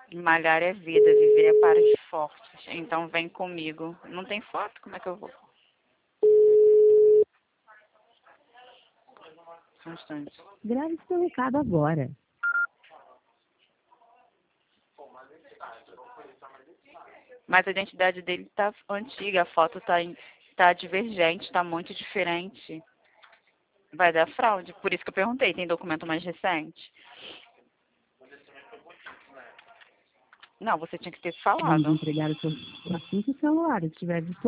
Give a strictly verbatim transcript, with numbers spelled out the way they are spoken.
Malhar é vida, viver é para os fortes. Então vem comigo. Não tem foto? Como é que eu vou? Só um instante. Grave seu recado agora. Mas a identidade dele tá antiga, a foto tá, em- tá divergente, tá muito diferente. Vai dar fraude. Por isso que eu perguntei, tem documento mais recente? Não, você tinha que ter Vamos falado. entregar o seu assim que o celular estiver disponível.